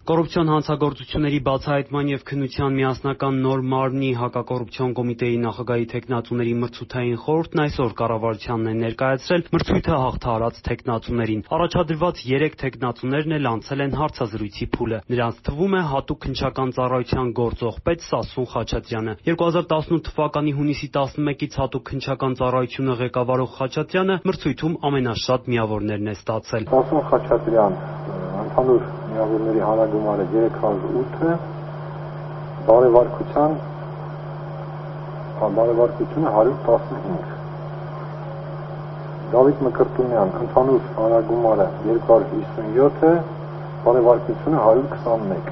Կոռուպցիոն հանցագործությունների բացահայտման և քննության միասնական նոր մարմնի հակակոռուպցիոն կոմիտեի նախագահի թեկնածուների մրցութային խորհուրդն այսօր կառավարությանն է ներկայացրել մրցույթը հաղթահարած թեկնածուներին։ Առաջադրված 3 թեկնածուներն էլ անցել են հարցազրույցի փուլը։ Նրանց թվում է հատուկ քննչական ծառայության գործող պետ Սասուն Խաչատրյանը։ 2018 թվականի հունիսի 11-ից հատուկ քննչական ծառայությունը ղեկավարող Խաչատրյանը մրցույթում ամենաշատ միավորներն է ստացել։ Սասուն Խաչատրյան, ընդհանուր միավորների հանրագումարը 308 է, բարեվարկությունը 115։ Դավիթ Մկրտունյան, ընդհանուր հանրագումարը 257 է, բարեվարկությունը 121։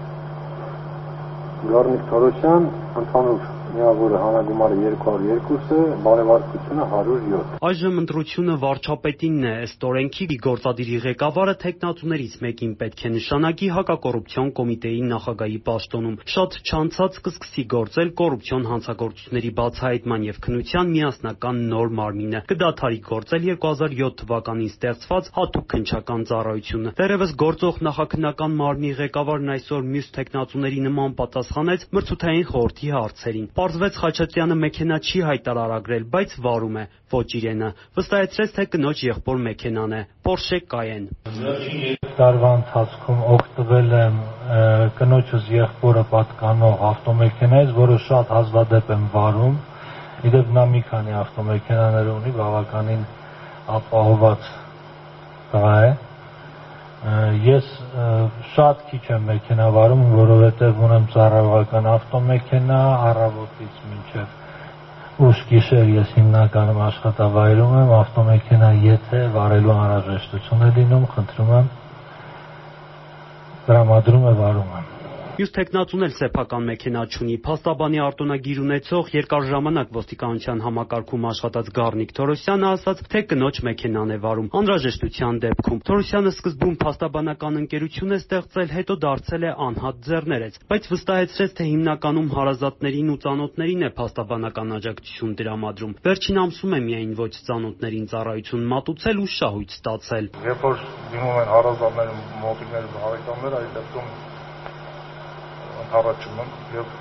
Գառնիկ Թորոսյան, ընդհանուր միավորը հանրագումարը 202 է, բարեվարկությունը 107։ Այժմ ընտրությունը վարչապետինն է, ըստ օրենքի գործադիրի ղեկավարը թեկնածուներից մեկին պետք է նշանակի հակակոռուպցիոն կոմիտեի նախագահի պաշտոնում։ Շատ չանցած կսկսի գործել կոռուպցիոն հանցագործությունների բացահայտման և քննության միասնական նոր մարմինը։ Կդադարի գործել 2007 թվականին ստեղծված հատուկ քննչական ծառայությունը։ Դեռևս գործող նախաքննական մարմնի ղեկավարն այսօր մյուս թեկնածուների նման պատասխանեց մրցութային խորհրդի հարցերին։ Պարզվեց Խաչատրյանը մեքենա չի հայտարարագրել, բայց վարում է, ոչ իրենը։ Վստահեցրեց, թե կնոջ եղբոր մեքենան է, Porsche Cayenne։ Վերջին 3 տարվա ընթացքում օգտվել եմ կնոջս եղբորը պատկանող ավտոմեքենայից, որը շատ հազվադեպ եմ վարում։ Իդեպ նա մի քանի ավտոմեքենաներ ունի, բավականին ապահովված տղա է։ Ես շատ քիչ եմ մեքենա վարում, որովհետև ունեմ ծառայողական ավտոմեքենա, առավոտից մինչև ուշ գիշեր ես հիմնականում աշխատավայրում եմ, ավտոմեքենա եթե վարելու անհրաժեշտություն է լինում, խնդրում եմ, տրամադրում է վարում եմ։ Մյուս թեկնածուն էլ սեփական մեքենա չունի։ Փաստաբանի արտոնագիր ունեցող երկար ժամանակ ոստիկանության համակարգում աշխատած Գառնիկ Թորոսյանը ասաց, թե կնոջ մեքենան է վարում անհրաժեշտության դեպքում։ Թորոսյանը սկզբում փաստաբանական ընկերություն է ստեղծել, հետո դարձել է անհատ ձեռներեց, բայց վստահեցրեց, թե հիմնականում հարազատներին ու ծանոթներին է փաստաբանական աջակցություն տրամադրում։ Վերջին ամսում է միայն ոչ ծանոթներին ծառայություն մատուցել ու շահույթ ստացել։ Երբ որ դիմում են հարազատները, մոտիկները, բարեկամները, այդ դեպքում առաջում եմ և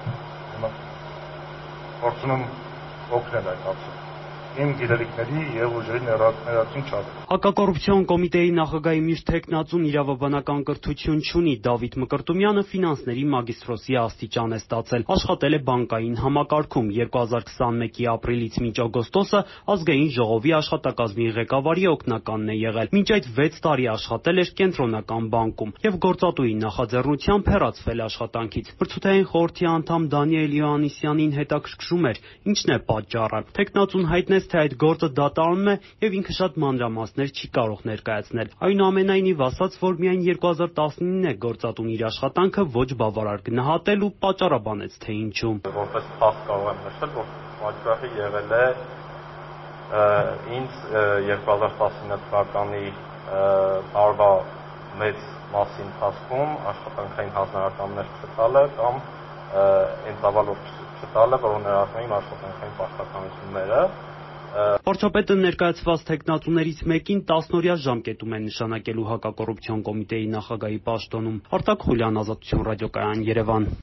փորձում եմ օգնել այդ հարցում իմ գիտելիքների և ուժերի ներածին չափ։ Հակակոռուպցիոն կոմիտեի նախագահի մյուս թեկնածուն իրավաբանական կրթություն չունի։ Դավիթ Մկրտումյանը ֆինանսների մագիստրոսի աստիճան է ստացել։ Աշխատել է բանկային համակարգում։ 2021-ի ապրիլից մինչ օգոստոսը Ազգային ժողովի աշխատակազմի ղեկավարի օգնականն է եղել։ Մինչ այդ 6 տարի աշխատել էր Կենտրոնական բանկում և գործատուի նախաձեռնությամբ հեռացվել աշխատանքից։ Մրցութային խորհրդի անդամ Դանիել Յոհաննիսյանին հետաքրքրում էր, ինչն է պատճառը։ Թեկնածուն հայտնեց, թե այդ գործը դատարանում է և ինքը շատ մանրամասներ չի կարող ներկայացնել։ Այնուամենայնիվ ասաց, որ միայն 2019-ին է գործատուն իր աշխատանքը ոչ բավարար գնահատել ու պատճառաբանեց, թե ինչու։ Որպես փաստ կարող եմ նշել, որ պատճառը եղել է ինձ 2019 թվականի տարվա մեծ մասի ընթացքում աշխատանքային հանձնարարականներ չտալը կամ այն ծավալով չտալը, որոնք ներառում էին աշխատանքային պարտականությունները։ Վարչապետը ներկայացված թեկնածուներից մեկին 10-օրյա ժամկետում է նշանակելու հակակոռուպցիոն կոմիտեի նախագահի պաշտոնում։ Արտակ Խուլյան, Ազատություն ռադիոկայան, Երևան։